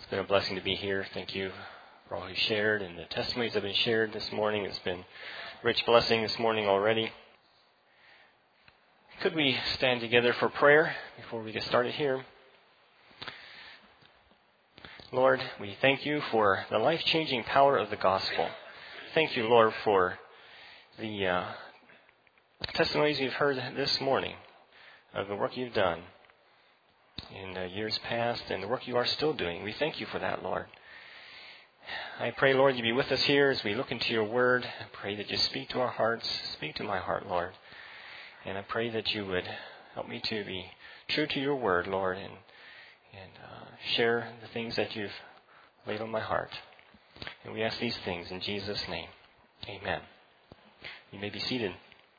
It's been a blessing to be here. Thank you for all who shared and the testimonies that have been shared this morning. It's been a rich blessing this morning already. Could we stand together for prayer before we get started here? Lord, we thank you for the life-changing power of the gospel. Thank you, Lord, for the testimonies we've heard this morning of the work you've done in years past and the work you are still doing. We thank you for that, Lord. I pray, Lord, you be with us here as we look into your word. I pray that you speak to our hearts, speak to my heart, Lord. And I pray that you would help me to be true to your word, Lord, and share the things that you've laid on my heart. And we ask these things in Jesus' name. Amen. You may be seated.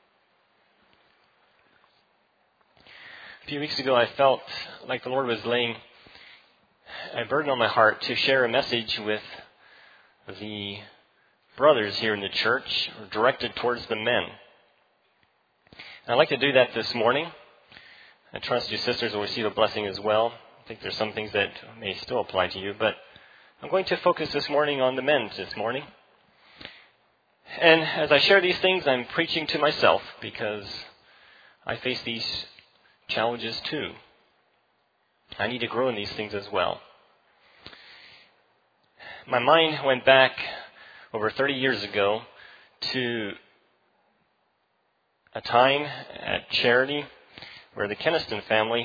A few weeks ago, I felt like the Lord was laying a burden on my heart to share a message with the brothers here in the church, directed towards the men. And I'd like to do that this morning. I trust you sisters will receive a blessing as well. I think there's some things that may still apply to you, but I'm going to focus this morning on the men this morning. And as I share these things, I'm preaching to myself because I face these challenges too. I need to grow in these things as well. My mind went back over 30 years ago to a time at Charity where the Keniston family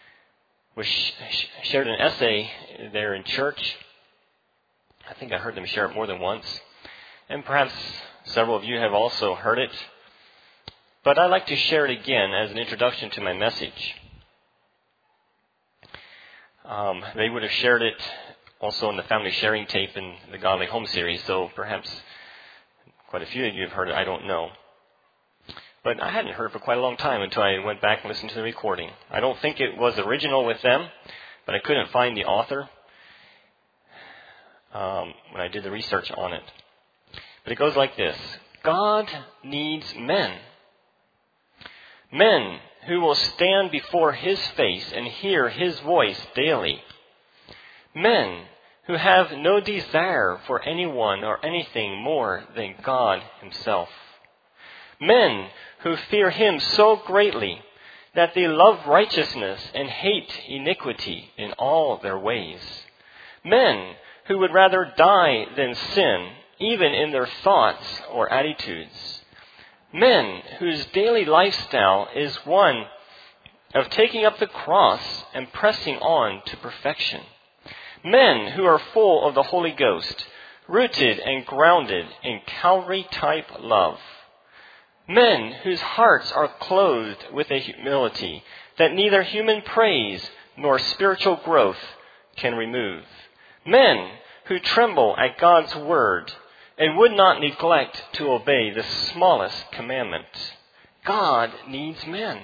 shared an essay there in church. I think I heard them share it more than once. And perhaps several of you have also heard it. But I'd like to share it again as an introduction to my message. They would have shared it also in the family sharing tape in the Godly Home series, so perhaps quite a few of you have heard it, I don't know. But I hadn't heard it for quite a long time until I went back and listened to the recording. I don't think it was original with them, but I couldn't find the author when I did the research on it. But it goes like this. God needs men. Men who will stand before his face and hear his voice daily. Men who have no desire for anyone or anything more than God himself. Men who fear him so greatly that they love righteousness and hate iniquity in all their ways. Men who would rather die than sin, even in their thoughts or attitudes. Men whose daily lifestyle is one of taking up the cross and pressing on to perfection. Men who are full of the Holy Ghost, rooted and grounded in Calvary-type love. Men whose hearts are clothed with a humility that neither human praise nor spiritual growth can remove. Men who tremble at God's word and would not neglect to obey the smallest commandment. God needs men.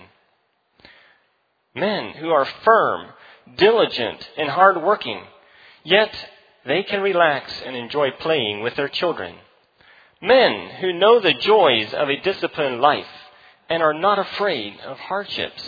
Men who are firm, diligent, and hardworking, yet they can relax and enjoy playing with their children. Men who know the joys of a disciplined life and are not afraid of hardships.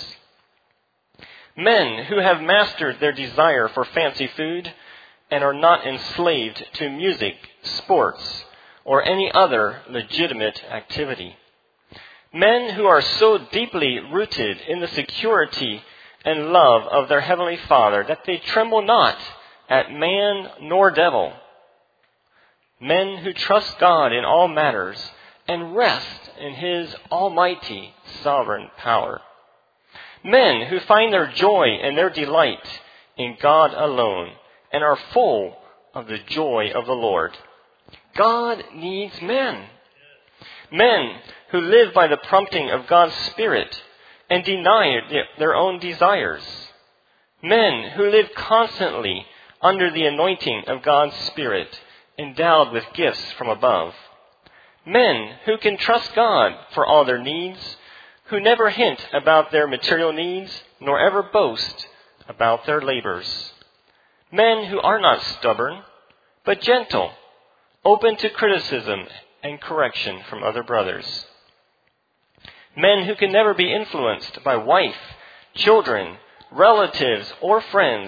Men who have mastered their desire for fancy food and are not enslaved to music, sports, or any other legitimate activity. Men who are so deeply rooted in the security and love of their Heavenly Father that they tremble not at man nor devil. Men who trust God in all matters and rest in his almighty sovereign power. Men who find their joy and their delight in God alone and are full of the joy of the Lord. God needs men. Men who live by the prompting of God's Spirit and deny their own desires. Men who live constantly under the anointing of God's Spirit, endowed with gifts from above. Men who can trust God for all their needs, who never hint about their material needs, nor ever boast about their labors. Men who are not stubborn, but gentle, open to criticism and correction from other brothers. Men who can never be influenced by wife, children, relatives, or friends,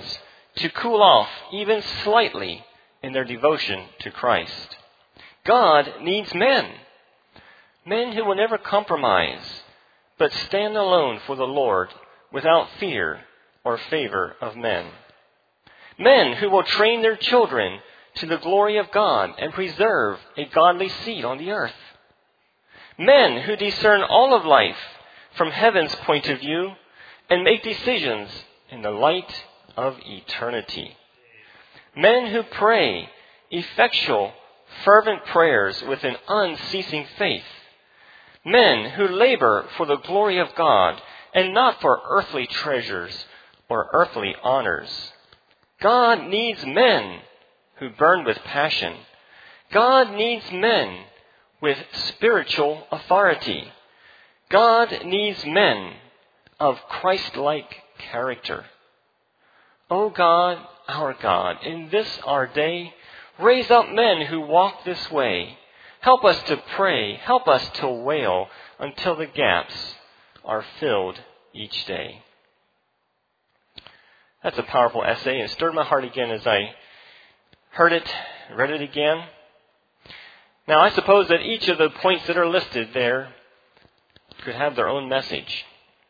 to cool off even slightly in their devotion to Christ. God needs men. Men who will never compromise, but stand alone for the Lord without fear or favor of men. Men who will train their children to the glory of God and preserve a godly seed on the earth. Men who discern all of life from heaven's point of view and make decisions in the light of eternity. Men who pray effectual, fervent prayers with an unceasing faith. Men who labor for the glory of God and not for earthly treasures or earthly honors. God needs men who burn with passion. God needs men with spiritual authority. God needs men of Christ-like character. O God, our God, in this our day, raise up men who walk this way. Help us to pray. Help us to wail until the gaps are filled each day. That's a powerful essay. It stirred my heart again as I heard it, read it again. Now, I suppose that each of the points that are listed there could have their own message.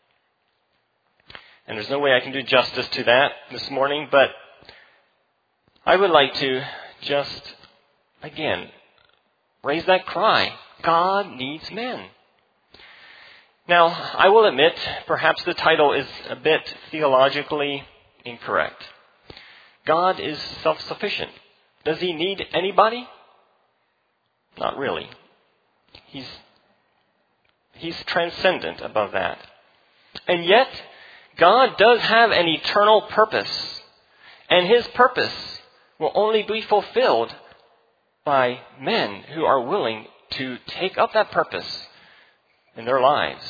And there's no way I can do justice to that this morning, but I would like to just, again, raise that cry. God needs men. Now, I will admit, perhaps the title is a bit theologically incorrect. God is self-sufficient. Does he need anybody? Not really. He's transcendent above that. And yet, God does have an eternal purpose. And his purpose will only be fulfilled by men who are willing to take up that purpose in their lives.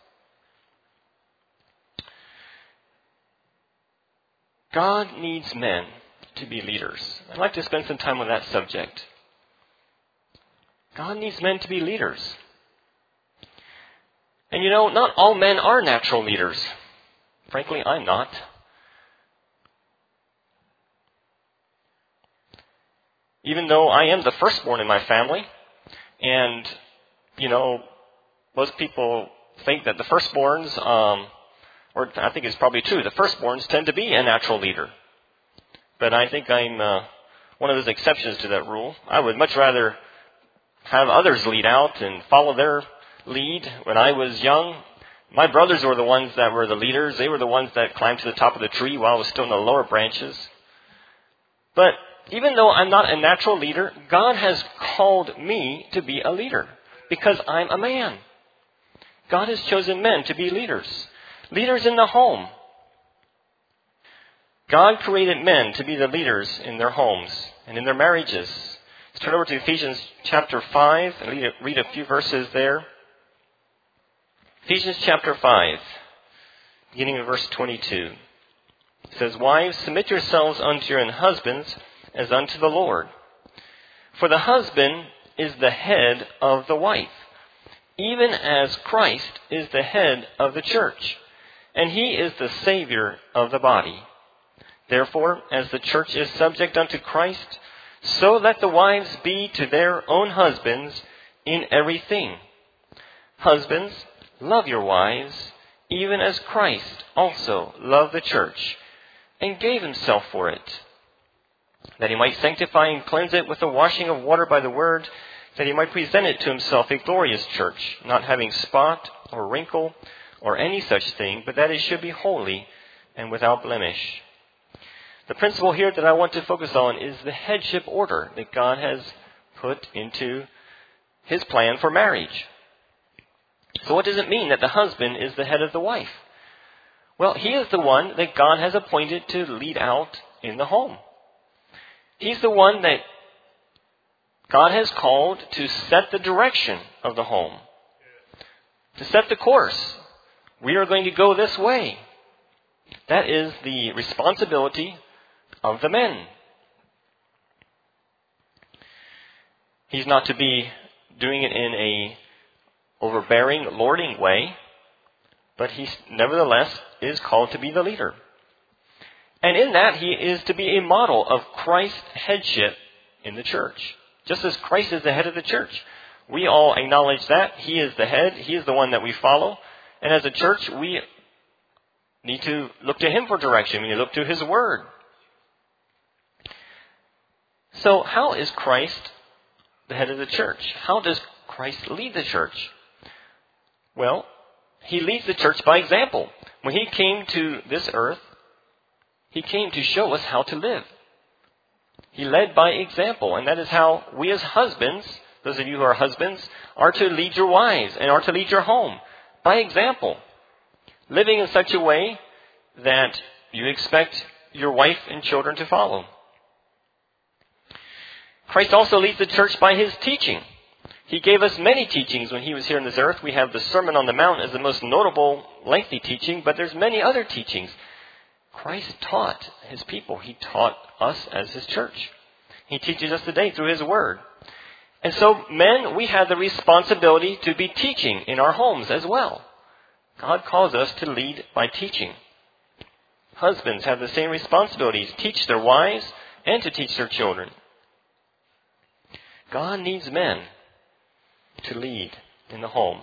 God needs men to be leaders. I'd like to spend some time on that subject. God needs men to be leaders. And you know, not all men are natural leaders. Frankly, I'm not. Even though I am the firstborn in my family, and, you know, most people think that the firstborns, or I think it's probably true, the firstborns tend to be a natural leader. But I think I'm one of those exceptions to that rule. I would much rather have others lead out and follow their lead. When I was young, my brothers were the ones that were the leaders. They were the ones that climbed to the top of the tree while I was still in the lower branches. But even though I'm not a natural leader, God has called me to be a leader because I'm a man. God has chosen men to be leaders. Leaders in the home. God created men to be the leaders in their homes and in their marriages. Let's turn over to Ephesians chapter 5 and read a few verses there. Ephesians chapter 5, beginning of verse 22. It says, "Wives, submit yourselves unto your own husbands as unto the Lord. For the husband is the head of the wife, even as Christ is the head of the church, and he is the Savior of the body. Therefore, as the church is subject unto Christ, so let the wives be to their own husbands in everything. Husbands, love your wives, even as Christ also loved the church, and gave himself for it, that he might sanctify and cleanse it with the washing of water by the word, that he might present it to himself a glorious church, not having spot or wrinkle or any such thing, but that it should be holy and without blemish." The principle here that I want to focus on is the headship order that God has put into his plan for marriage. So what does it mean that the husband is the head of the wife? Well, he is the one that God has appointed to lead out in the home. He's the one that God has called to set the direction of the home, to set the course. We are going to go this way. That is the responsibility of the men. He's not to be doing it in a overbearing, lording way, but he nevertheless is called to be the leader. And in that, he is to be a model of Christ's headship in the church. Just as Christ is the head of the church. We all acknowledge that. He is the head. He is the one that we follow. And as a church, we need to look to him for direction. We need to look to his word. So how is Christ the head of the church? How does Christ lead the church? Well, he leads the church by example. When he came to this earth, he came to show us how to live. He led by example, and that is how we as husbands, those of you who are husbands, are to lead your wives and are to lead your home by example. Living in such a way that you expect your wife and children to follow. Christ also leads the church by his teaching. He gave us many teachings when he was here on this earth. We have the Sermon on the Mount as the most notable, lengthy teaching, but there's many other teachings. Christ taught his people. He taught us as his church. He teaches us today through his word. And so, men, we have the responsibility to be teaching in our homes as well. God calls us to lead by teaching. Husbands have the same responsibilities, teach their wives and to teach their children. God needs men to lead in the home.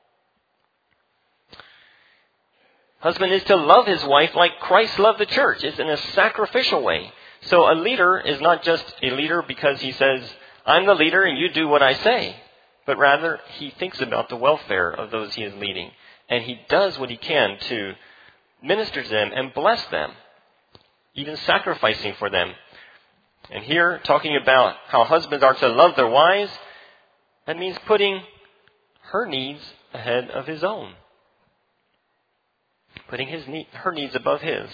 Husband is to love his wife like Christ loved the church. It's in a sacrificial way. So a leader is not just a leader because he says, I'm the leader and you do what I say. But rather, he thinks about the welfare of those he is leading. And he does what he can to minister to them and bless them, even sacrificing for them. And here, talking about how husbands are to love their wives, that means putting her needs ahead of his own. Putting her needs above his.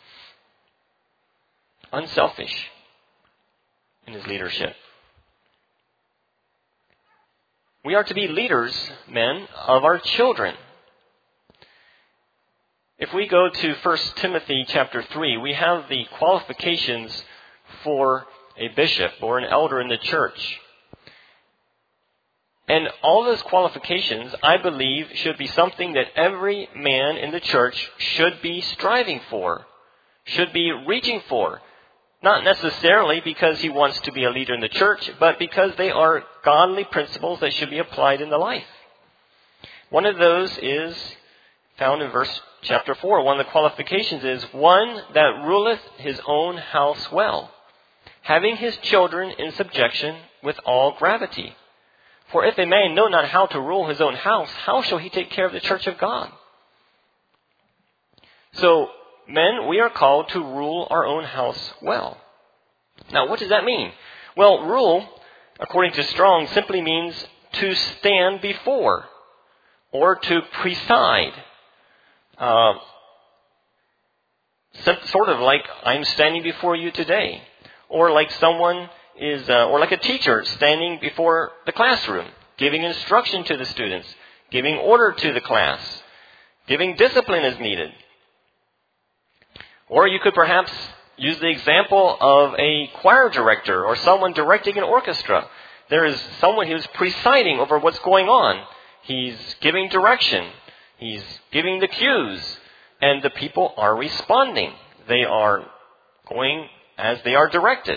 Unselfish in his leadership. We are to be leaders, men, of our children. If we go to 1 Timothy chapter 3, we have the qualifications for a bishop or an elder in the church. And all those qualifications, I believe, should be something that every man in the church should be striving for, should be reaching for. Not necessarily because he wants to be a leader in the church, but because they are godly principles that should be applied in the life. One of those is found in chapter 4. One of the qualifications is one that ruleth his own house well, having his children in subjection with all gravity. For if a man know not how to rule his own house, how shall he take care of the church of God? So, men, we are called to rule our own house well. Now, what does that mean? Well, rule, according to Strong, simply means to stand before or to preside. Sort of like I'm standing before you today. Or like someone is, or like a teacher standing before the classroom, giving instruction to the students, giving order to the class, giving discipline as needed. Or you could perhaps use the example of a choir director or someone directing an orchestra. There is someone who's presiding over what's going on. He's giving direction. He's giving the cues. And the people are responding. They are going as they are directed.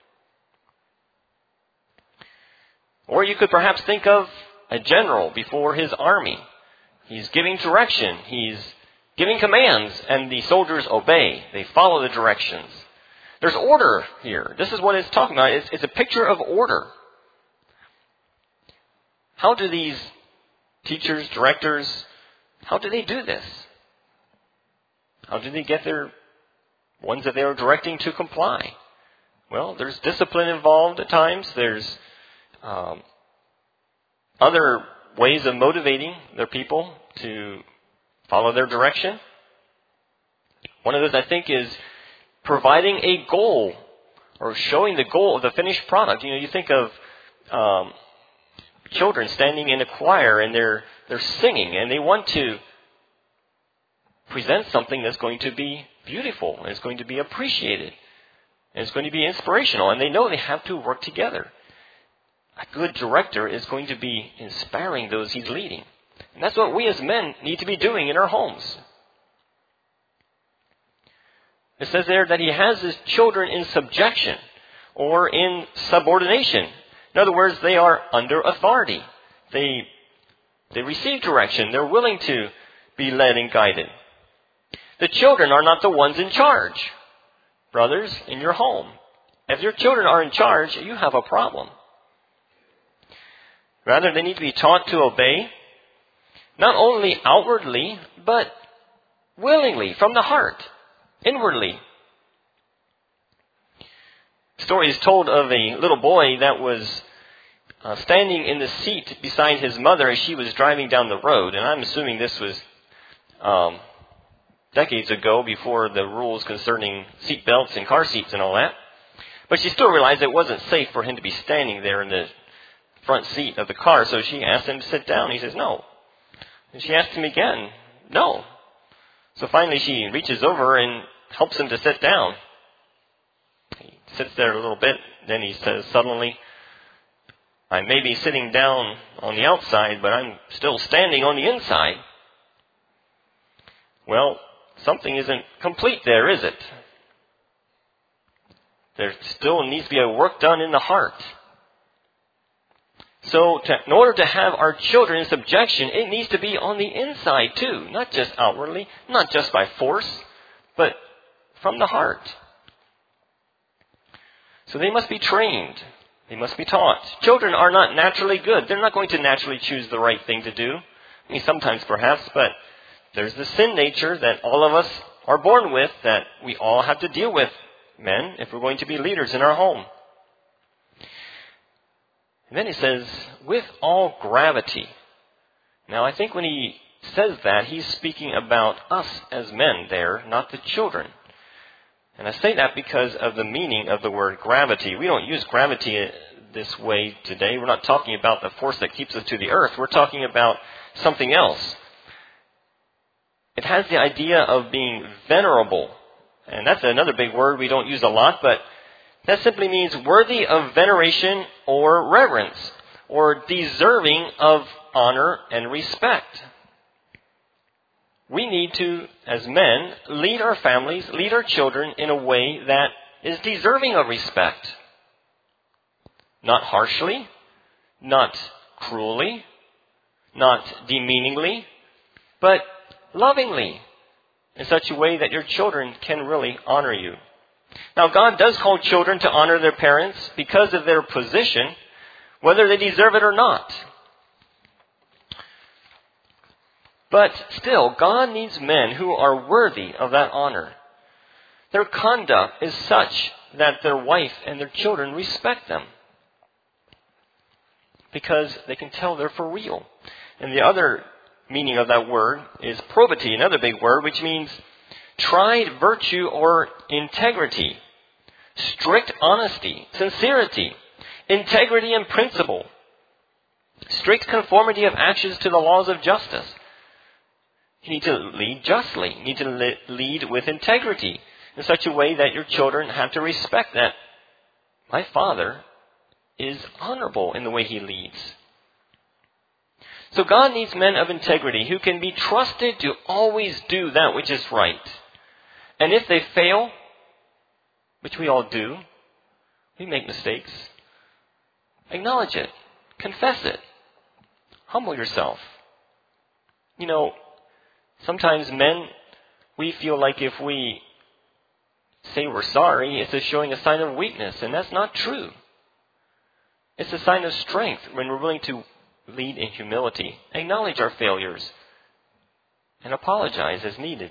Or you could perhaps think of a general before his army. He's giving direction. He's giving commands, and the soldiers obey. They follow the directions. There's order here. This is what it's talking about. It's a picture of order. How do these teachers, directors, how do they do this? How do they get their ones that they are directing to comply? Well, there's discipline involved at times. There's other ways of motivating their people to follow their direction. One of those, I think, is providing a goal or showing the goal of the finished product. You think of children standing in a choir and they're singing and they want to present something that's going to be beautiful and it's going to be appreciated and it's going to be inspirational, and they know they have to work together. A good director is going to be inspiring those he's leading. And that's what we as men need to be doing in our homes. It says there that he has his children in subjection or in subordination. In other words, they are under authority. They receive direction. They're willing to be led and guided. The children are not the ones in charge. Brothers, in your home, if your children are in charge, you have a problem. Rather, they need to be taught to obey, not only outwardly, but willingly, from the heart, inwardly. The story is told of a little boy that was standing in the seat beside his mother as she was driving down the road. And I'm assuming this was decades ago, before the rules concerning seat belts and car seats and all that. But she still realized it wasn't safe for him to be standing there in the front seat of the car, so she asked him to sit down. He says, no. And she asked him again, no. So finally she reaches over and helps him to sit down. He sits there a little bit, then he says suddenly, I may be sitting down on the outside, but I'm still standing on the inside. Well, something isn't complete there, is it? There still needs to be a work done in the heart. So in order to have our children in subjection, it needs to be on the inside too, not just outwardly, not just by force, but from the heart. So they must be trained. They must be taught. Children are not naturally good. They're not going to naturally choose the right thing to do. I mean, sometimes perhaps, but there's the sin nature that all of us are born with that we all have to deal with, men, if we're going to be leaders in our home. And then he says, with all gravity. Now, I think when he says that, he's speaking about us as men there, not the children. And I say that because of the meaning of the word gravity. We don't use gravity this way today. We're not talking about the force that keeps us to the earth. We're talking about something else. It has the idea of being venerable. And that's another big word we don't use a lot, but that simply means worthy of veneration or reverence, or deserving of honor and respect. We need to, as men, lead our families, lead our children in a way that is deserving of respect. Not harshly, not cruelly, not demeaningly, but lovingly, in such a way that your children can really honor you. Now, God does call children to honor their parents because of their position, whether they deserve it or not. But still, God needs men who are worthy of that honor. Their conduct is such that their wife and their children respect them, because they can tell they're for real. And the other meaning of that word is probity, another big word, which means tried virtue or integrity, strict honesty, sincerity, integrity and principle, strict conformity of actions to the laws of justice. You need to lead justly. You need to lead with integrity in such a way that your children have to respect that my father is honorable in the way he leads. So God needs men of integrity who can be trusted to always do that which is right. And if they fail, which we all do, we make mistakes, acknowledge it, confess it, humble yourself. You know, sometimes men, we feel like if we say we're sorry, it's showing a sign of weakness, and that's not true. It's a sign of strength when we're willing to lead in humility, acknowledge our failures, and apologize as needed.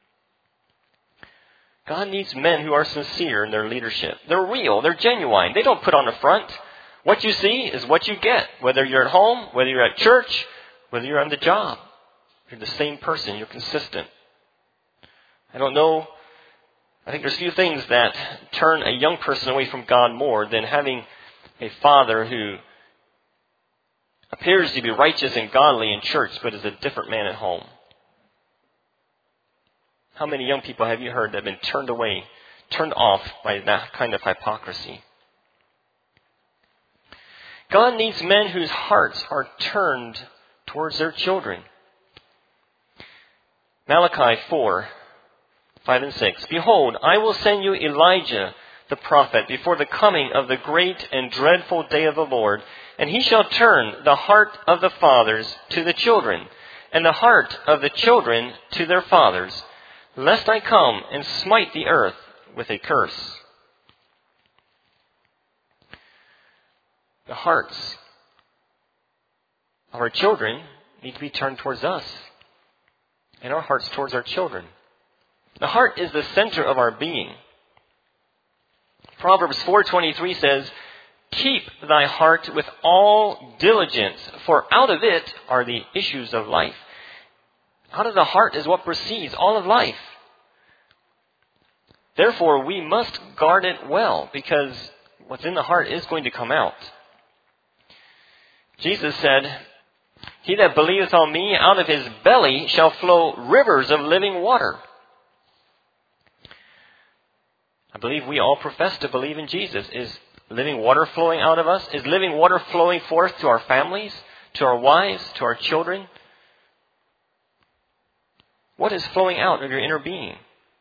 God needs men who are sincere in their leadership. They're real, they're genuine. They don't put on a front. What you see is what you get, whether you're at home, whether you're at church, whether you're on the job. You're the same person, you're consistent. I don't know, I think there's few things that turn a young person away from God more than having a father who appears to be righteous and godly in church, but is a different man at home. How many young people have you heard that have been turned away, turned off by that kind of hypocrisy? God needs men whose hearts are turned towards their children. Malachi 4 5 and 6. Behold, I will send you Elijah the prophet before the coming of the great and dreadful day of the Lord, and he shall turn the heart of the fathers to the children, and the heart of the children to their fathers, lest I come and smite the earth with a curse. The hearts of our children need to be turned towards us, and our hearts towards our children. The heart is the center of our being. Proverbs 4:23 says, "Keep thy heart with all diligence, for out of it are the issues of life." Out of the heart is what precedes all of life. Therefore, we must guard it well, because what's in the heart is going to come out. Jesus said, "He that believeth on me, out of his belly shall flow rivers of living water." I believe we all profess to believe in Jesus. Is living water flowing out of us? Is living water flowing forth to our families, to our wives, to our children? What is flowing out of your inner being?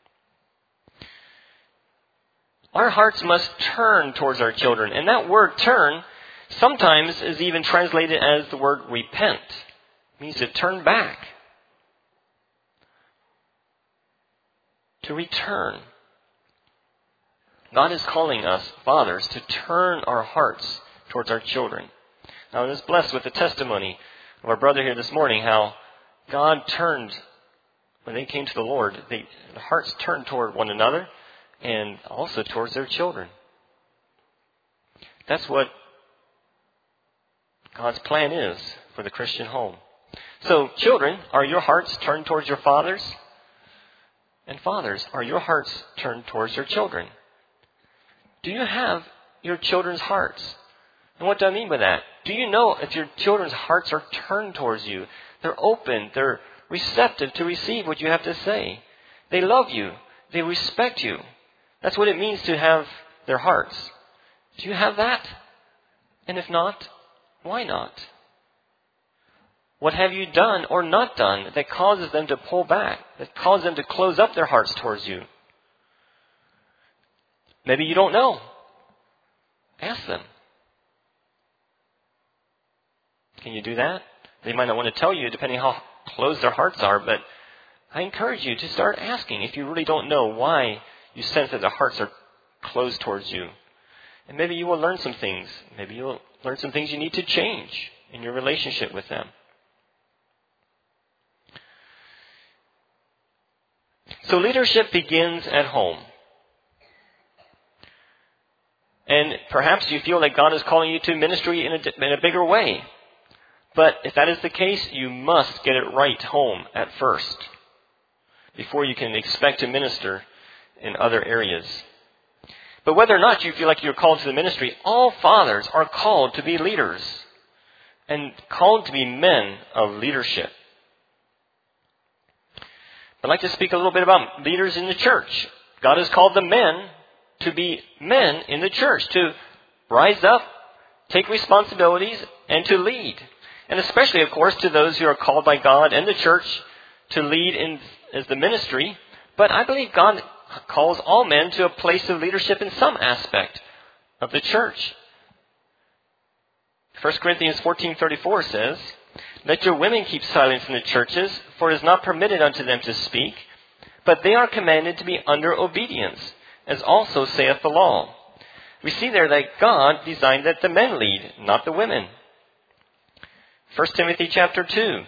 Our hearts must turn towards our children. And that word turn sometimes is even translated as the word repent. It means to turn back. To return. God is calling us, fathers, to turn our hearts towards our children. Now, I was blessed with the testimony of our brother here this morning, how God turned, when they came to the Lord, their hearts turned toward one another and also towards their children. That's what God's plan is for the Christian home. So, children, are your hearts turned towards your fathers? And fathers, are your hearts turned towards your children? Do you have your children's hearts? And what do I mean by that? Do you know if your children's hearts are turned towards you? They're open. They're receptive to receive what you have to say. They love you. They respect you. That's what it means to have their hearts. Do you have that? And if not, why not? What have you done or not done that causes them to pull back, that causes them to close up their hearts towards you? Maybe you don't know. Ask them. Can you do that? They might not want to tell you, depending how closed their hearts are, but I encourage you to start asking if you really don't know why you sense that their hearts are closed towards you. And maybe you will learn some things. Maybe you'll learn some things you need to change in your relationship with them. So leadership begins at home. And perhaps you feel like God is calling you to ministry in a bigger way. But if that is the case, you must get it right home at first, before you can expect to minister in other areas. But whether or not you feel like you're called to the ministry, all fathers are called to be leaders and called to be men of leadership. I'd like to speak a little bit about leaders in the church. God has called the men to be men in the church, to rise up, take responsibilities, and to lead. And especially, of course, to those who are called by God and the church to lead as the ministry. But I believe God calls all men to a place of leadership in some aspect of the church. 1 Corinthians 14:34 says, "Let your women keep silence in the churches, for it is not permitted unto them to speak, but they are commanded to be under obedience, as also saith the law." We see there that God designed that the men lead, not the women. 1 Timothy chapter 2.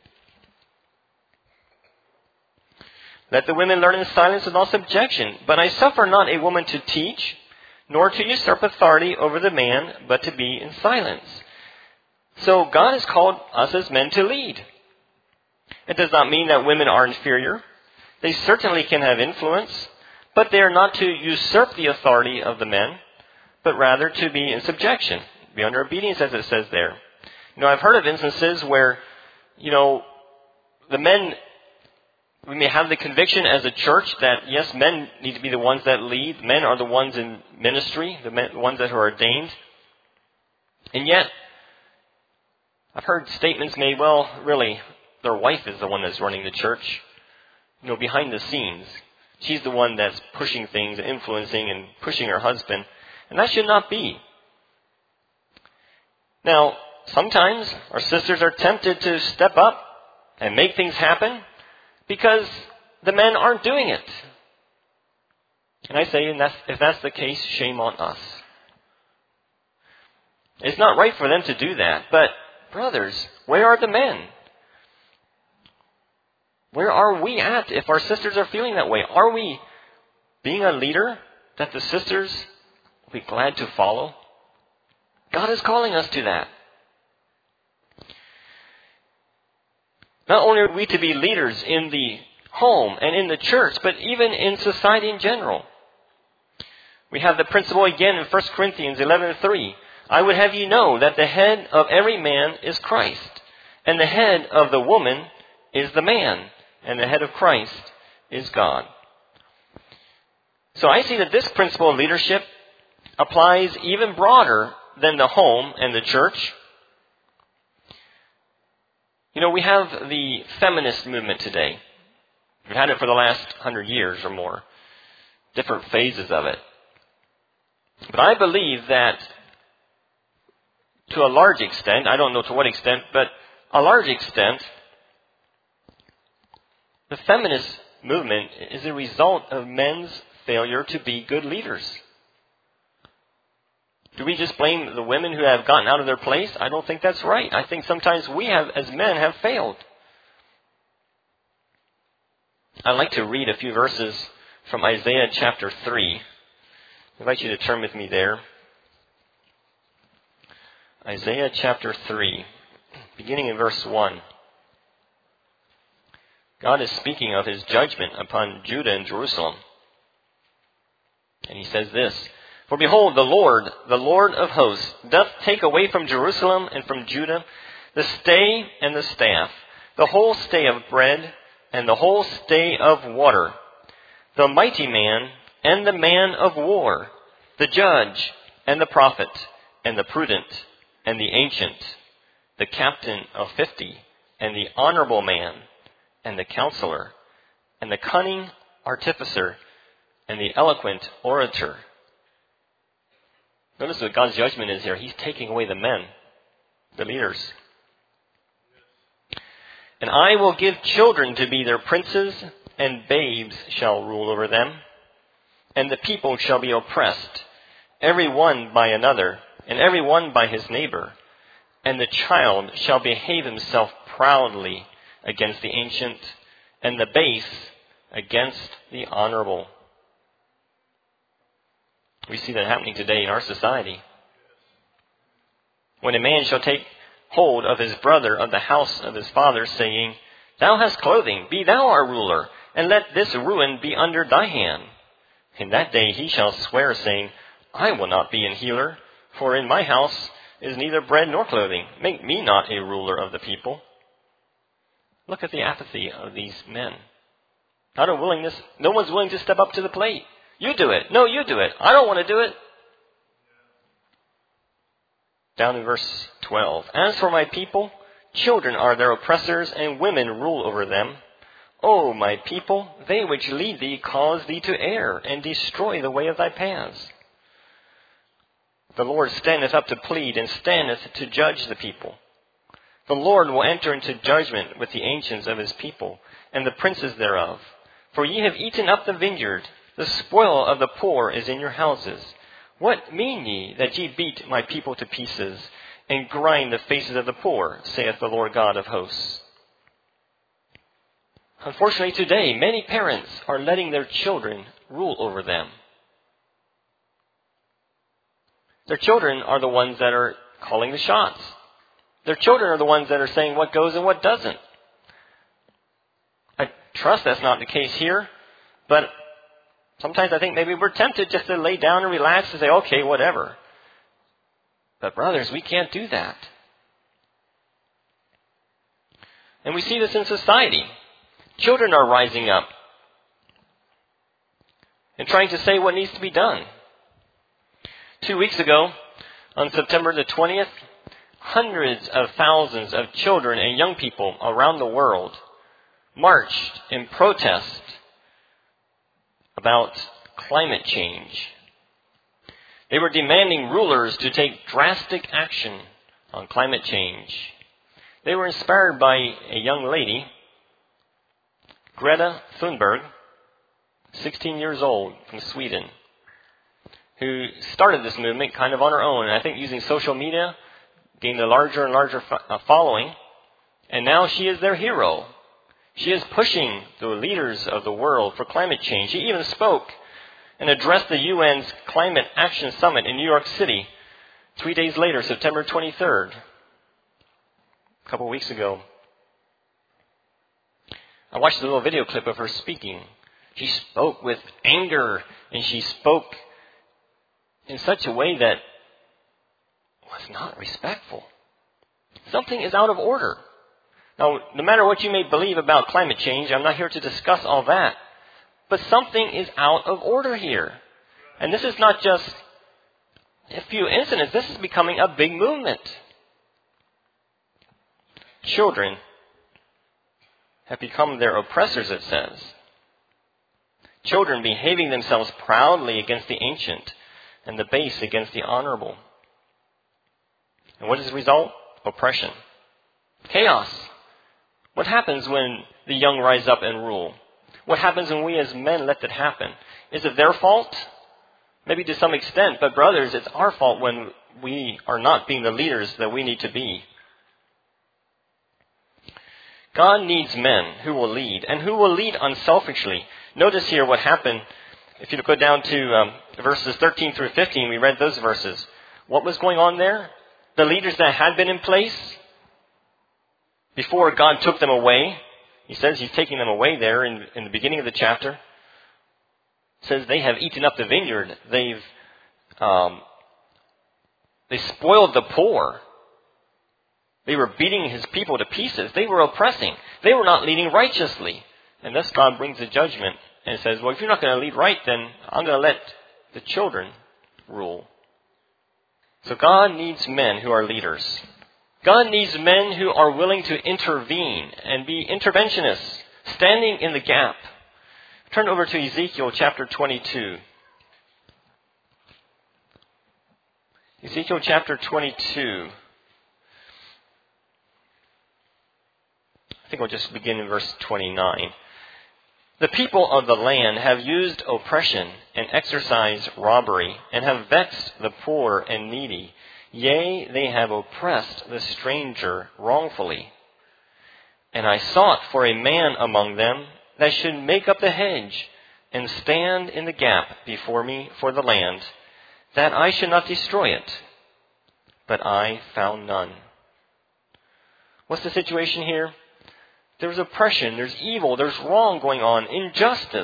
"Let the women learn in silence with all subjection. But I suffer not a woman to teach, nor to usurp authority over the man, but to be in silence." So God has called us as men to lead. It does not mean that women are inferior. They certainly can have influence, but they are not to usurp the authority of the men, but rather to be in subjection, be under obedience, as it says there. I've heard of instances where, the men, we may have the conviction as a church that, yes, men need to be the ones that lead. Men are the ones in ministry, the ones that are ordained. And yet, I've heard statements made, well, really, their wife is the one that's running the church, behind the scenes. She's the one that's pushing things, influencing and pushing her husband. And that should not be. Now, sometimes our sisters are tempted to step up and make things happen because the men aren't doing it. And I say, if that's the case, shame on us. It's not right for them to do that. But, brothers, where are the men? Where are we at if our sisters are feeling that way? Are we being a leader that the sisters will be glad to follow? God is calling us to that. Not only are we to be leaders in the home and in the church, but even in society in general. We have the principle again in 1 Corinthians 11:3. I would have you know that the head of every man is Christ, and the head of the woman is the man, and the head of Christ is God. So I see that this principle of leadership applies even broader than the home and the church. You know, we have the feminist movement today. We've had it for the last 100 years or more. Different phases of it. But I believe that to a large extent, I don't know to what extent, but a large extent, the feminist movement is a result of men's failure to be good leaders. Do we just blame the women who have gotten out of their place? I don't think that's right. I think sometimes we as men have failed. I'd like to read a few verses from Isaiah chapter 3. I invite you to turn with me there. Isaiah chapter 3, beginning in verse 1. God is speaking of His judgment upon Judah and Jerusalem. And He says this, For behold, the Lord of hosts, doth take away from Jerusalem and from Judah the stay and the staff, the whole stay of bread and the whole stay of water, the mighty man and the man of war, the judge and the prophet and the prudent and the ancient, the captain of 50 and the honorable man and the counselor and the cunning artificer and the eloquent orator. Notice what God's judgment is here. He's taking away the men, the leaders. And I will give children to be their princes, and babes shall rule over them. And the people shall be oppressed, every one by another, and every one by his neighbor. And the child shall behave himself proudly against the ancient, and the base against the honorable. We see that happening today in our society. When a man shall take hold of his brother of the house of his father, saying, Thou hast clothing, be thou our ruler, and let this ruin be under thy hand. In that day he shall swear, saying, I will not be an healer, for in my house is neither bread nor clothing. Make me not a ruler of the people. Look at the apathy of these men. Not a willingness. No one's willing to step up to the plate. You do it. No, you do it. I don't want to do it. Down in verse 12. As for my people, children are their oppressors, and women rule over them. O my people, they which lead thee cause thee to err, and destroy the way of thy paths. The Lord standeth up to plead, and standeth to judge the people. The Lord will enter into judgment with the ancients of his people, and the princes thereof. For ye have eaten up the vineyard, the spoil of the poor is in your houses. What mean ye that ye beat my people to pieces, and grind the faces of the poor, saith the Lord God of hosts? Unfortunately today, many parents are letting their children rule over them. Their children are the ones that are calling the shots. Their children are the ones that are saying what goes and what doesn't. I trust that's not the case here, but sometimes I think maybe we're tempted just to lay down and relax and say, okay, whatever. But brothers, we can't do that. And we see this in society. Children are rising up and trying to say what needs to be done. 2 weeks ago, on September the 20th, hundreds of thousands of children and young people around the world marched in protest about climate change. They were demanding rulers to take drastic action on climate change. They were inspired by a young lady, Greta Thunberg, 16 years old, from Sweden, who started this movement kind of on her own. And I think using social media, gained a larger and larger following. And now she is their hero. She is pushing the leaders of the world for climate change. She even spoke and addressed the UN's Climate Action Summit in New York City 3 days later, September 23rd, a couple of weeks ago. I watched a little video clip of her speaking. She spoke with anger, and she spoke in such a way that was not respectful. Something is out of order. Now, no matter what you may believe about climate change, I'm not here to discuss all that. But something is out of order here. And this is not just a few incidents. This is becoming a big movement. Children have become their oppressors, it says. Children behaving themselves proudly against the ancient and the base against the honorable. And what is the result? Oppression. Chaos. What happens when the young rise up and rule? What happens when we as men let that happen? Is it their fault? Maybe to some extent, but brothers, it's our fault when we are not being the leaders that we need to be. God needs men who will lead, and who will lead unselfishly. Notice here what happened. If you go down to verses 13 through 15, we read those verses. What was going on there? The leaders that had been in place before God took them away. He says He's taking them away there in the beginning of the chapter. It says they have eaten up the vineyard. They spoiled the poor. They were beating His people to pieces. They were oppressing. They were not leading righteously. And thus God brings the judgment and says, well, if you're not going to lead right, then I'm going to let the children rule. So God needs men who are leaders. God needs men who are willing to intervene and be interventionists, standing in the gap. Turn over to Ezekiel chapter 22. Ezekiel chapter 22. I think we'll just begin in verse 29. The people of the land have used oppression and exercised robbery, and have vexed the poor and needy. Yea, they have oppressed the stranger wrongfully. And I sought for a man among them that should make up the hedge and stand in the gap before me for the land, that I should not destroy it. But I found none. What's the situation here? There's oppression, there's evil, there's wrong going on, injustice.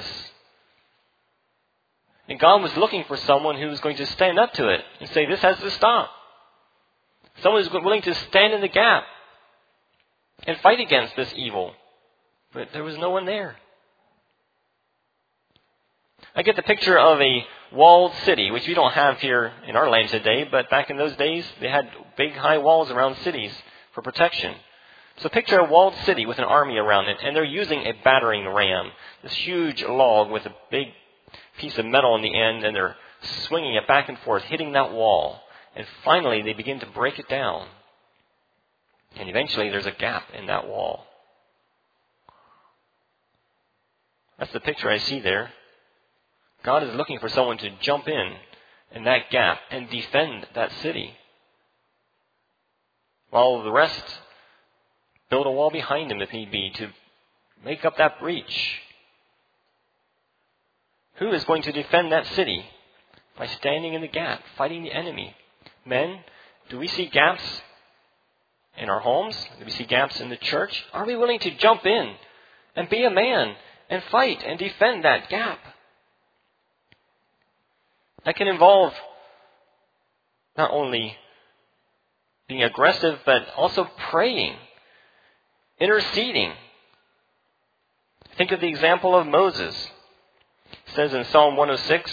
And God was looking for someone who was going to stand up to it and say, this has to stop. Someone who's willing to stand in the gap and fight against this evil. But there was no one there. I get the picture of a walled city, which we don't have here in our land today, but back in those days, they had big high walls around cities for protection. So picture a walled city with an army around it, and they're using a battering ram, this huge log with a big piece of metal on the end, and they're swinging it back and forth, hitting that wall. And finally, they begin to break it down. And eventually, there's a gap in that wall. That's the picture I see there. God is looking for someone to jump in that gap and defend that city, while the rest build a wall behind him if need be to make up that breach. Who is going to defend that city? By standing in the gap, fighting the enemy. Men, do we see gaps in our homes? Do we see gaps in the church? Are we willing to jump in and be a man and fight and defend that gap? That can involve not only being aggressive, but also praying, interceding. Think of the example of Moses. It says in Psalm 106,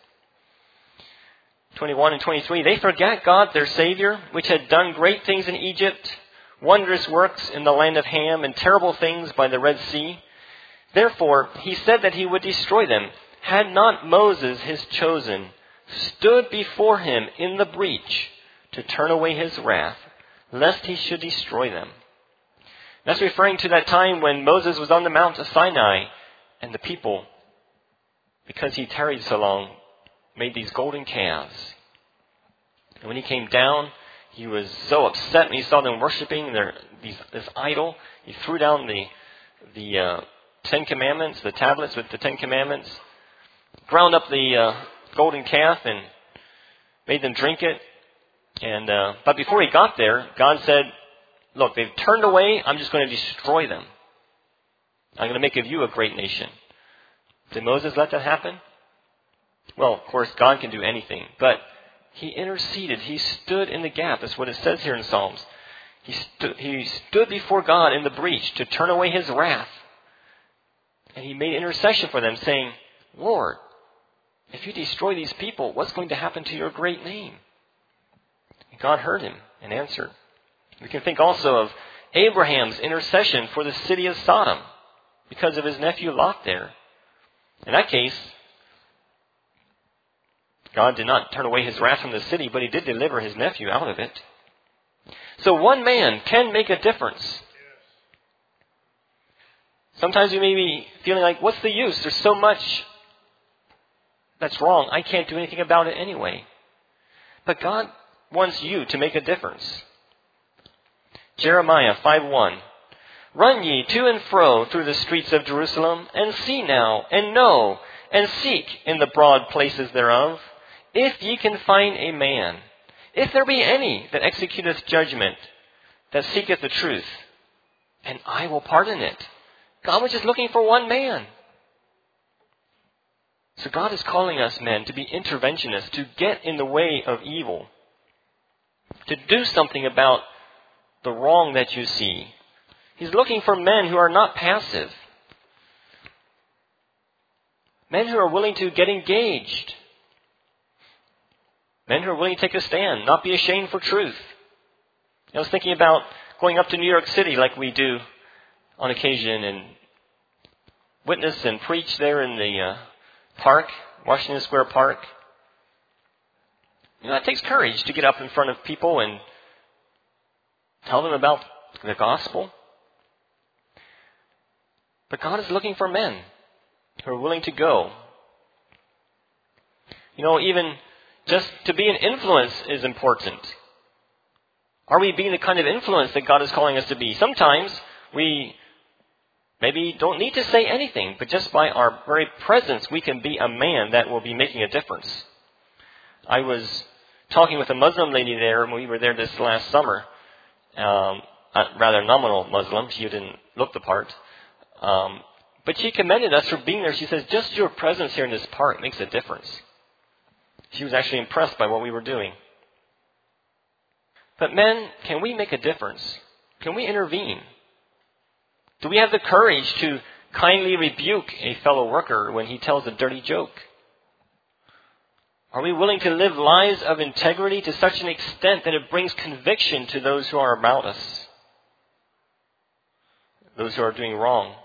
21 and 23, they forgot God, their Savior, which had done great things in Egypt, wondrous works in the land of Ham, and terrible things by the Red Sea. Therefore, He said that He would destroy them, had not Moses, his chosen, stood before him in the breach to turn away his wrath, lest he should destroy them. That's referring to that time when Moses was on the Mount of Sinai, and the people, because he tarried so long, made these golden calves. And when he came down, he was so upset when he saw them worshiping this idol. He threw down the Ten Commandments, the tablets with the Ten Commandments, ground up the golden calf and made them drink it. And but before he got there, God said, look, they've turned away. I'm just going to destroy them. I'm going to make of you a great nation. Did Moses let that happen? Well, of course, God can do anything. But he interceded. He stood in the gap. That's what it says here in Psalms. He stood before God in the breach to turn away his wrath. And he made intercession for them, saying, Lord, if you destroy these people, what's going to happen to your great name? And God heard him and answered. We can think also of Abraham's intercession for the city of Sodom because of his nephew Lot there. In that case, God did not turn away his wrath from the city, but he did deliver his nephew out of it. So one man can make a difference. Sometimes you may be feeling like, what's the use? There's so much that's wrong. I can't do anything about it anyway. But God wants you to make a difference. Jeremiah 5:1. Run ye to and fro through the streets of Jerusalem, and see now, and know, and seek in the broad places thereof, if ye can find a man, if there be any that executeth judgment, that seeketh the truth, and I will pardon it. God was just looking for one man. So God is calling us, men, to be interventionists, to get in the way of evil, to do something about the wrong that you see. He's looking for men who are not passive. Men who are willing to get engaged. Men who are willing to take a stand, not be ashamed for truth. I was thinking about going up to New York City like we do on occasion and witness and preach there in the park, Washington Square Park. You know, it takes courage to get up in front of people and tell them about the gospel. But God is looking for men who are willing to go. You know, even just to be an influence is important. Are we being the kind of influence that God is calling us to be? Sometimes we maybe don't need to say anything, but just by our very presence, we can be a man that will be making a difference. I was talking with a Muslim lady there when we were there this last summer. Rather nominal Muslim. She didn't look the part. But she commended us for being there. She says, just your presence here in this park makes a difference. She was actually impressed by what we were doing. But men, can we make a difference? Can we intervene? Do we have the courage to kindly rebuke a fellow worker when he tells a dirty joke? Are we willing to live lives of integrity to such an extent that it brings conviction to those who are about us? Those who are doing wrong.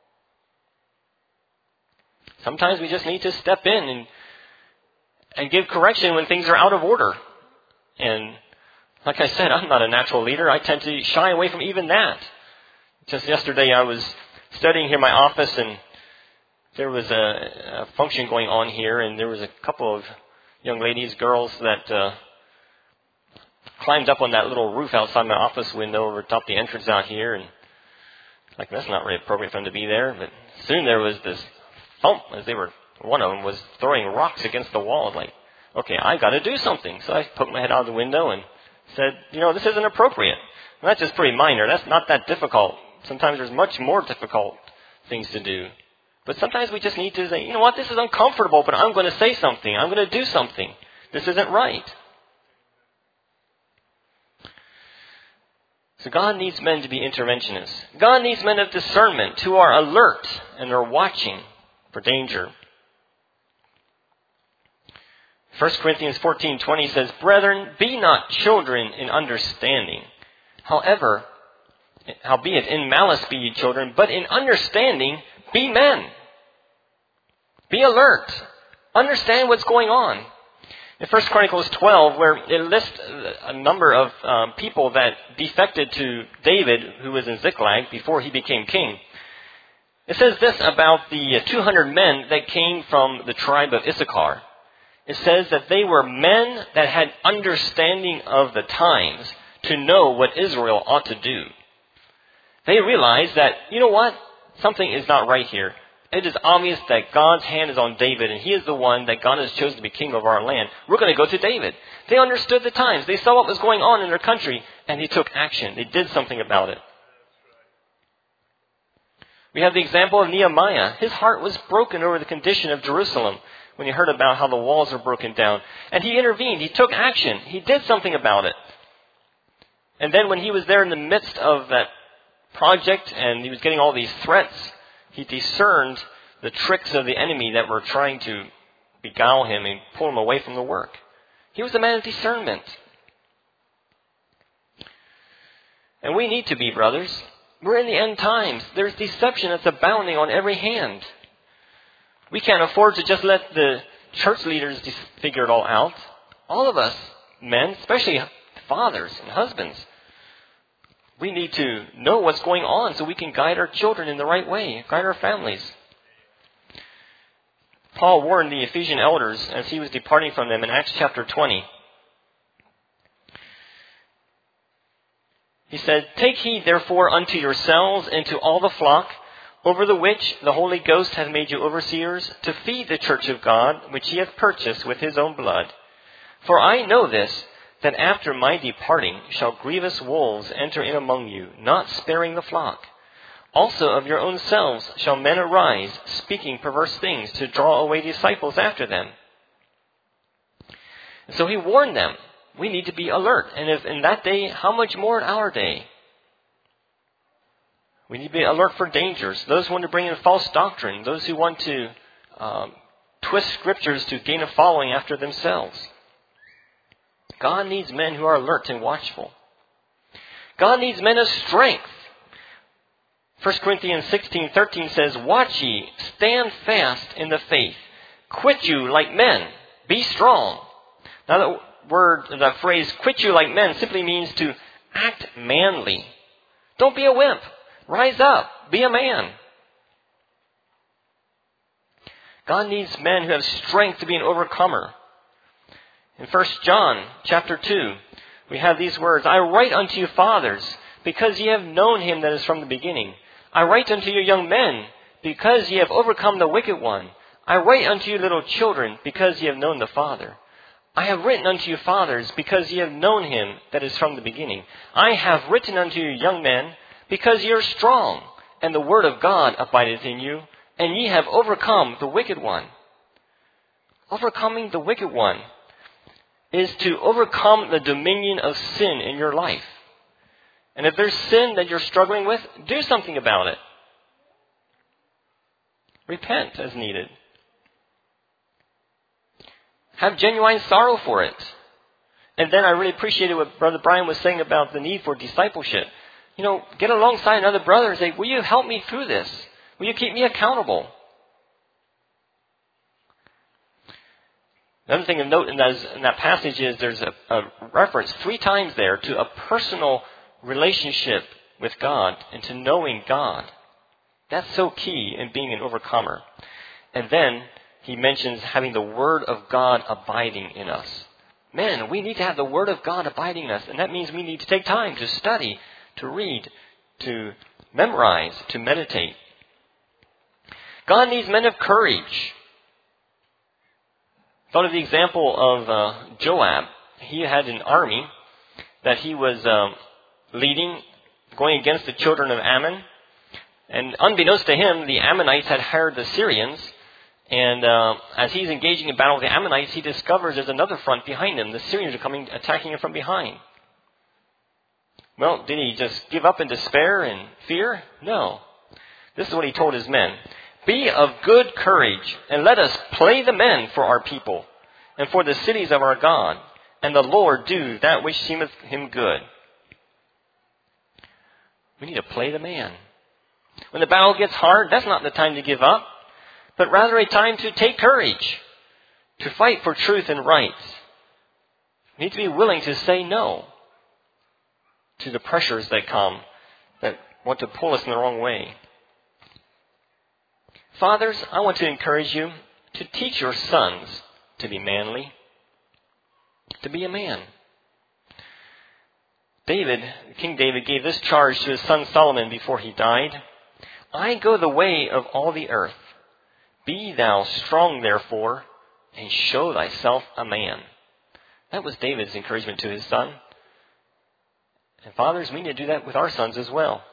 Sometimes we just need to step in and give correction when things are out of order. And like I said, I'm not a natural leader. I tend to shy away from even that. Just yesterday I was studying here in my office, and there was a function going on here, and there was a couple of young ladies, girls, that climbed up on that little roof outside my office window over top the entrance out here, and like, that's not really appropriate for them to be there. But soon there was this thump as one of them was throwing rocks against the wall. Like, okay, I got to do something. So I poked my head out the window and said, this isn't appropriate. And that's just pretty minor. That's not that difficult. Sometimes there's much more difficult things to do. But sometimes we just need to say, you know what, this is uncomfortable, but I'm going to say something. I'm going to do something. This isn't right. So God needs men to be interventionists. God needs men of discernment who are alert and are watching for danger. 1 Corinthians 14:20 says, Brethren, be not children in understanding. Howbeit in malice be ye children, but in understanding be men. Be alert. Understand what's going on. In 1 Chronicles 12, where it lists a number of people that defected to David, who was in Ziklag, before he became king, it says this about the 200 men that came from the tribe of Issachar. It says that they were men that had understanding of the times to know what Israel ought to do. They realized that, you know what? Something is not right here. It is obvious that God's hand is on David, and he is the one that God has chosen to be king of our land. We're going to go to David. They understood the times. They saw what was going on in their country, and they took action. They did something about it. We have the example of Nehemiah. His heart was broken over the condition of Jerusalem when he heard about how the walls were broken down. And he intervened. He took action. He did something about it. And then when he was there in the midst of that project and he was getting all these threats, he discerned the tricks of the enemy that were trying to beguile him and pull him away from the work. He was a man of discernment. And we need to be, brothers. We're in the end times. There's deception that's abounding on every hand. We can't afford to just let the church leaders figure it all out. All of us, men, especially fathers and husbands, we need to know what's going on so we can guide our children in the right way, guide our families. Paul warned the Ephesian elders as he was departing from them in Acts chapter 20. He said, "Take heed therefore unto yourselves and to all the flock, over the which the Holy Ghost hath made you overseers, to feed the church of God, which he hath purchased with his own blood. For I know this, that after my departing shall grievous wolves enter in among you, not sparing the flock. Also of your own selves shall men arise, speaking perverse things, to draw away disciples after them." And so he warned them. We need to be alert. And if in that day, how much more in our day? We need to be alert for dangers. Those who want to bring in false doctrine. Those who want to twist scriptures to gain a following after themselves. God needs men who are alert and watchful. God needs men of strength. 1 Corinthians 16:13 says, "Watch ye, stand fast in the faith. Quit you like men. Be strong." Now that phrase, "quit you like men," simply means to act manly. Don't be a wimp. Rise up. Be a man. God needs men who have strength to be an overcomer. In 1 John chapter 2, we have these words, "I write unto you, fathers, because ye have known him that is from the beginning. I write unto you, young men, because ye have overcome the wicked one. I write unto you, little children, because ye have known the Father. I have written unto you, fathers, because ye have known him that is from the beginning. I have written unto you, young men, because ye are strong, and the word of God abideth in you, and ye have overcome the wicked one." Overcoming the wicked one is to overcome the dominion of sin in your life. And if there's sin that you're struggling with, do something about it. Repent as needed. Have genuine sorrow for it. And then I really appreciated what Brother Brian was saying about the need for discipleship. You know, get alongside another brother and say, "Will you help me through this? Will you keep me accountable?" Another thing of note in that passage is there's a reference 3 times there to a personal relationship with God and to knowing God. That's so key in being an overcomer. And then he mentions having the Word of God abiding in us. Man, we need to have the Word of God abiding in us. And that means we need to take time to study, to read, to memorize, to meditate. God needs men of courage. Thought of the example of Joab. He had an army that he was leading, going against the children of Ammon. And unbeknownst to him, the Ammonites had hired the Syrians. And as he's engaging in battle with the Ammonites, he discovers there's another front behind him. The Syrians are coming, attacking him from behind. Well, did he just give up in despair and fear? No. This is what he told his men. "Be of good courage, and let us play the men for our people, and for the cities of our God, and the Lord do that which seemeth him good." We need to play the man. When the battle gets hard, that's not the time to give up. but rather a time to take courage, to fight for truth and right. We need to be willing to say no to the pressures that come, that want to pull us in the wrong way. Fathers, I want to encourage you to teach your sons to be manly, to be a man. King David gave this charge to his son Solomon before he died. I go the way of all the earth. Be thou strong therefore, and show thyself a man. That was David's encouragement to his son. And fathers, we need to do that with our sons as well.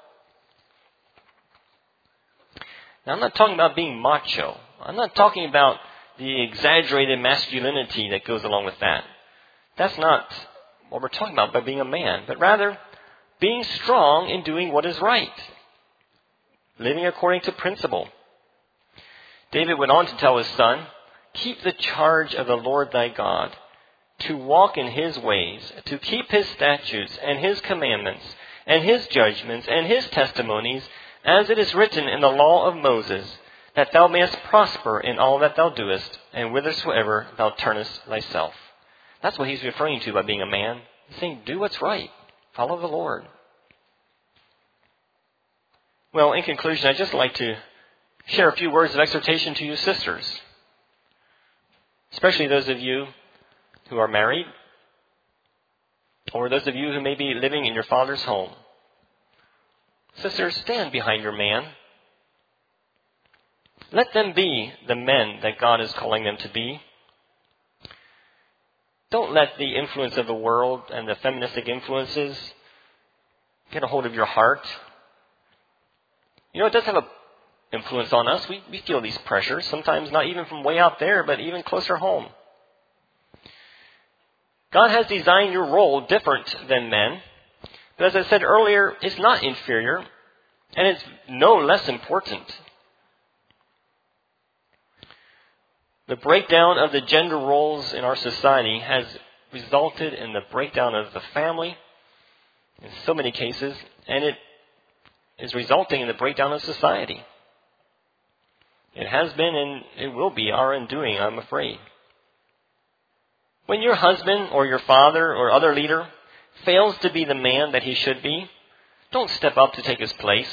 Now, I'm not talking about being macho. I'm not talking about the exaggerated masculinity that goes along with that. That's not what we're talking about by being a man, but rather being strong in doing what is right, living according to principle. David went on to tell his son, keep the charge of the Lord thy God, to walk in his ways, to keep his statutes and his commandments and his judgments and his testimonies, as it is written in the law of Moses, that thou mayest prosper in all that thou doest, and whithersoever thou turnest thyself. That's what he's referring to by being a man. He's saying, do what's right. Follow the Lord. Well, in conclusion, I'd just like to share a few words of exhortation to you sisters, especially those of you who are married, or those of you who may be living in your father's home. Sisters, stand behind your man. Let them be the men that God is calling them to be. Don't let the influence of the world and the feministic influences get a hold of your heart. You know, it does have an influence on us. We feel these pressures, sometimes not even from way out there, but even closer home. God has designed your role different than men. But as I said earlier, it's not inferior, and it's no less important. The breakdown of the gender roles in our society has resulted in the breakdown of the family in so many cases, and it is resulting in the breakdown of society. It has been and it will be our undoing, I'm afraid. When your husband or your father or other leader fails to be the man that he should be, don't step up to take his place.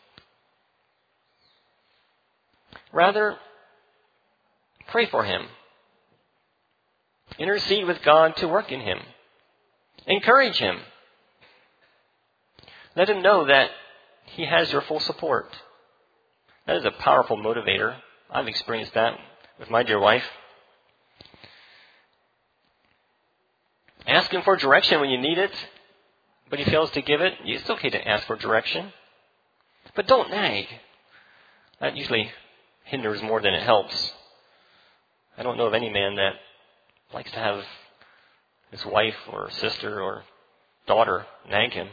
Rather, pray for him. Intercede with God to work in him. Encourage him. Let him know that he has your full support. That is a powerful motivator. I've experienced that with my dear wife. Ask him for direction when you need it, but he fails to give it. It's okay to ask for direction. But don't nag. That usually hinders more than it helps. I don't know of any man that likes to have his wife or sister or daughter nag him.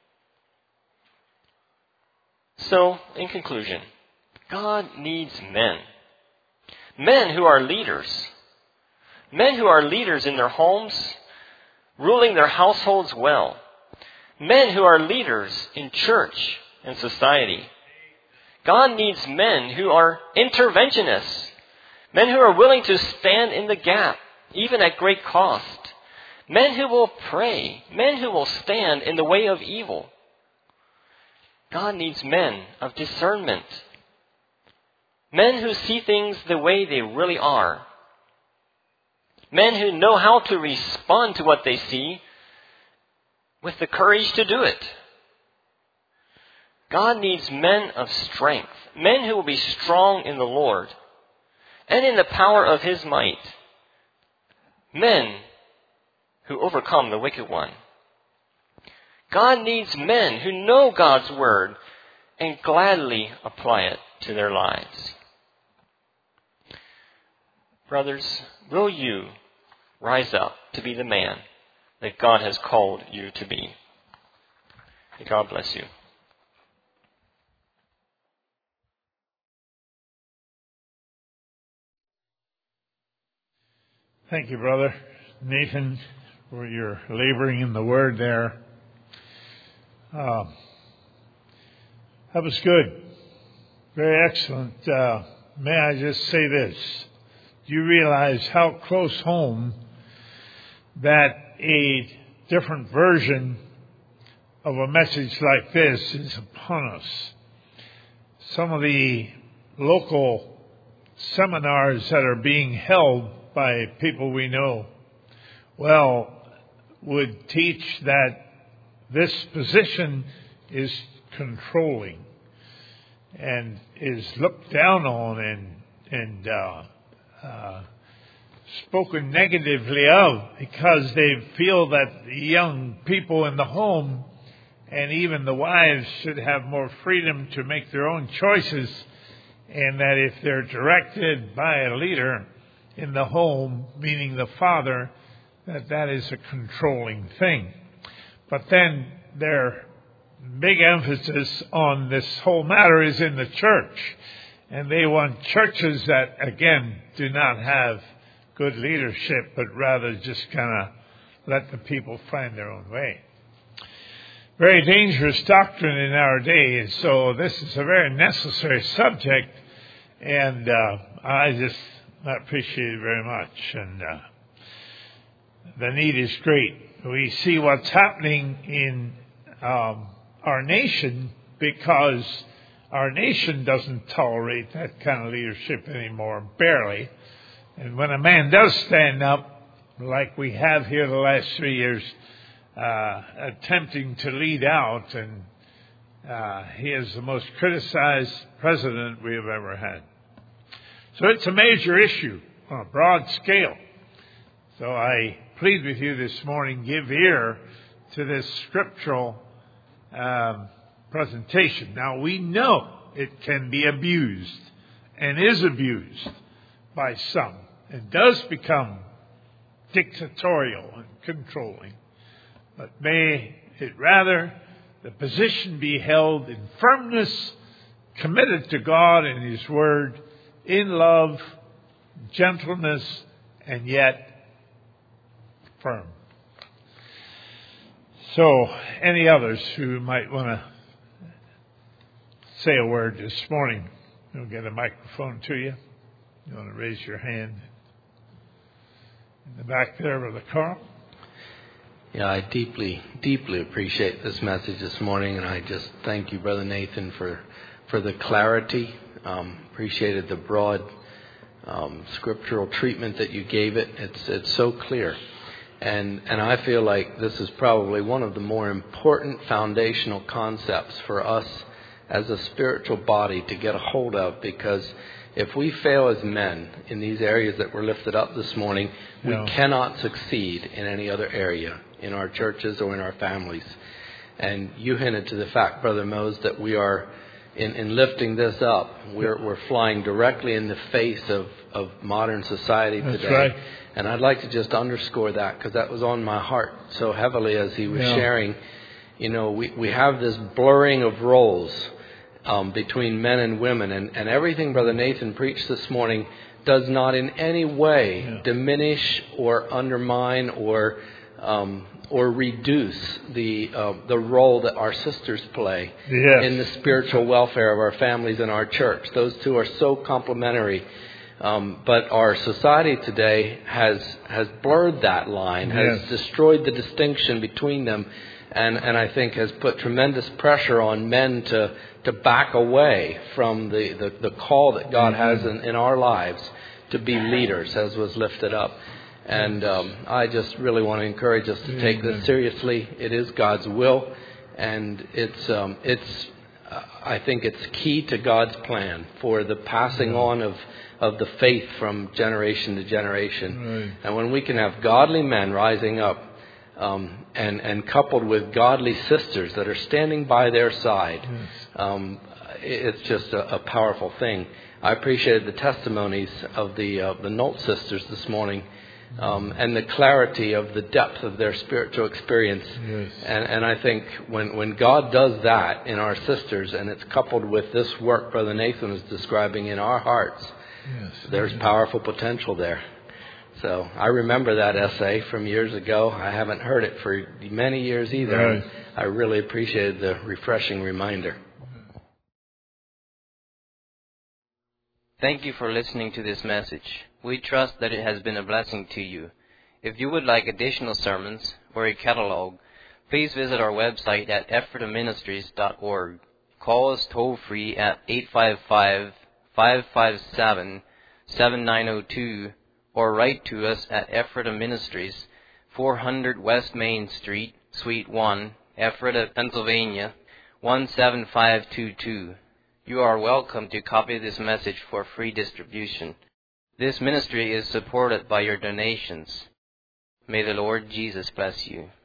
So, in conclusion, God needs men. Men who are leaders. Men who are leaders in their homes, ruling their households well. Men who are leaders in church and society. God needs men who are interventionists. Men who are willing to stand in the gap, even at great cost. Men who will pray. Men who will stand in the way of evil. God needs men of discernment. Men who see things the way they really are. Men who know how to respond to what they see with the courage to do it. God needs men of strength. Men who will be strong in the Lord and in the power of his might. Men who overcome the wicked one. God needs men who know God's word and gladly apply it to their lives. Brothers, will you rise up to be the man that God has called you to be? May God bless you. Thank you, Brother Nathan, for your laboring in the Word there. That was good. Very excellent may I just say this? Do you realize how close home that a different version of a message like this is upon us? Some of the local seminars that are being held by people we know, would teach that this position is controlling and is looked down on and spoken negatively of, because they feel that the young people in the home and even the wives should have more freedom to make their own choices, and that if they're directed by a leader in the home, meaning the father, that is a controlling thing. But then their big emphasis on this whole matter is in the church. And they want churches that, again, do not have good leadership, but rather just kind of let the people find their own way. Very dangerous doctrine in our day. And so this is a very necessary subject. And I appreciate it very much. And the need is great. We see what's happening in our nation, because our nation doesn't tolerate that kind of leadership anymore, barely. And when a man does stand up, like we have here the last 3 years, attempting to lead out, and he is the most criticized president we have ever had. So it's a major issue on a broad scale. So I plead with you this morning, give ear to this scriptural presentation. Now, we know it can be abused and is abused by some and does become dictatorial and controlling. But may it rather, the position be held in firmness, committed to God and His Word, in love, gentleness, and yet firm. So, any others who might want to say a word this morning? We'll get a microphone to you. You want to raise your hand? In the back there, Brother Carl. Yeah, I deeply, deeply appreciate this message this morning, and I just thank you, Brother Nathan, for the clarity. Appreciated the broad scriptural treatment that you gave it. It's so clear. And I feel like this is probably one of the more important foundational concepts for us as a spiritual body to get a hold of, because if we fail as men in these areas that were lifted up this morning, we cannot succeed in any other area, in our churches or in our families. And you hinted to the fact, Brother Mose, that we are, in lifting this up, we're flying directly in the face of modern society today. That's right. And I'd like to just underscore that, because that was on my heart so heavily as he was sharing. You know, we have this blurring of roles between men and women. And everything Brother Nathan preached this morning does not in any way diminish or undermine or reduce the role that our sisters play in the spiritual welfare of our families and our church. Those two are so complementary. But our society today has blurred that line, has destroyed the distinction between them, and I think has put tremendous pressure on men to back away from the call that God has in our lives to be leaders, as was lifted up. And I just really want to encourage us to take this seriously. It is God's will, and I think it's key to God's plan for the passing on of the faith from generation to generation. Right. And when we can have godly men rising up and coupled with godly sisters that are standing by their side, it's just a powerful thing. I appreciated the testimonies of the Nolt sisters this morning, and the clarity of the depth of their spiritual experience. Yes. And I think when God does that in our sisters, and it's coupled with this work Brother Nathan is describing in our hearts, there's powerful potential there. So I remember that essay from years ago. I haven't heard it for many years either. Right. I really appreciated the refreshing reminder. Thank you for listening to this message. We trust that it has been a blessing to you. If you would like additional sermons or a catalog, please visit our website at ephrataministries.org. Call us toll-free at 855-557-7902 or write to us at Ephrata Ministries, 400 West Main Street, Suite 1, Ephrata, Pennsylvania, 17522. You are welcome to copy this message for free distribution. This ministry is supported by your donations. May the Lord Jesus bless you.